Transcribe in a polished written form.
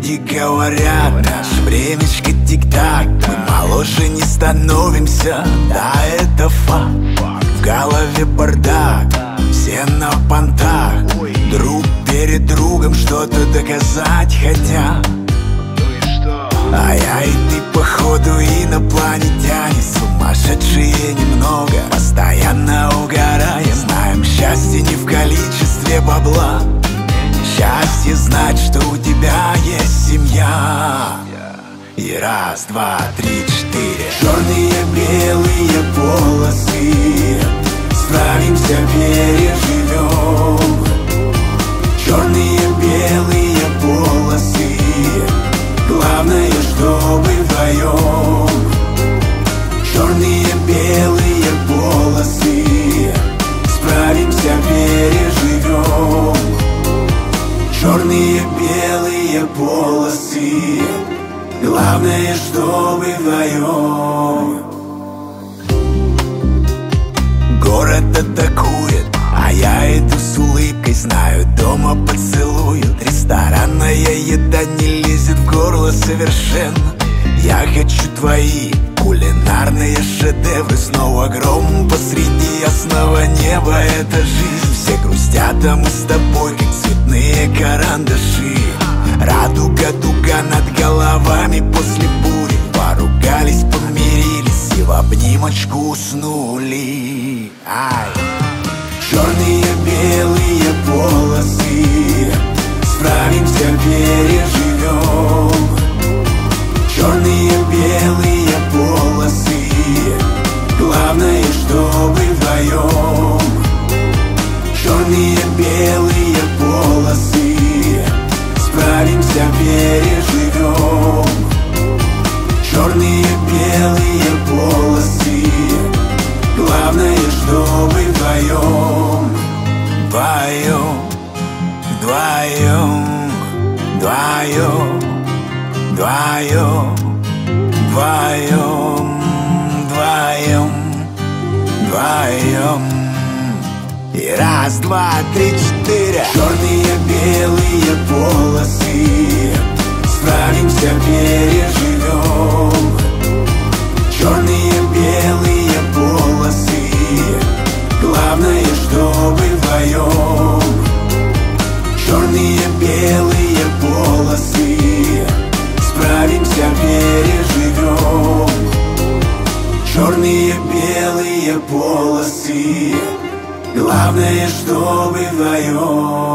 люди говорят, наше времечко тик-так, мы моложе не становимся, да, это факт. В голове бардак, все на понтах, друг перед другом что-то доказать хотят. А я и ты, походу, инопланетяне, сумасшедшие немного, постоянно угораем. Знаем, счастье не в количестве бабла, счастье знать, что у тебя есть семья. И раз, два, три, четыре. Черные, белые полосы, справимся, переживем. Черные, белые полосы, главное, чтобы вдвоем. Черные, белые полосы, справимся, переживем. Черные, белые полосы, главное, чтобы вдвоем. Город атакует, а я иду с улыбкой, знаю, дома поцелуют. Ресторанная еда не лезет в горло совершенно. Я хочу твои кулинарные шедевры. Снова гром посреди ясного неба. Это жизнь, все грустят, а мы с тобой как цветные карандаши. Радуга, дуга над головами после бури. Поругались, помирились и в обнимочку уснули. Ай. Черные, белые полосы, справимся, переживем. Черные, белые полосы, главное, чтобы вдвоем. Черные, белые полосы, справимся, переживем. Черные, белые полосы, главное, чтобы вдвоем. Вдвоем, вдвоем, вдвоем, вдвоем, вдвоем, вдвоем, вдвоем. И раз, два, три, четыре. Черные, белые полосы, справимся, переживем. Черные, белые полосы, главное, чтобы вдвоем. Черные, белые полосы, справимся, переживем. Черные, белые полосы, главное, чтобы вдвоем.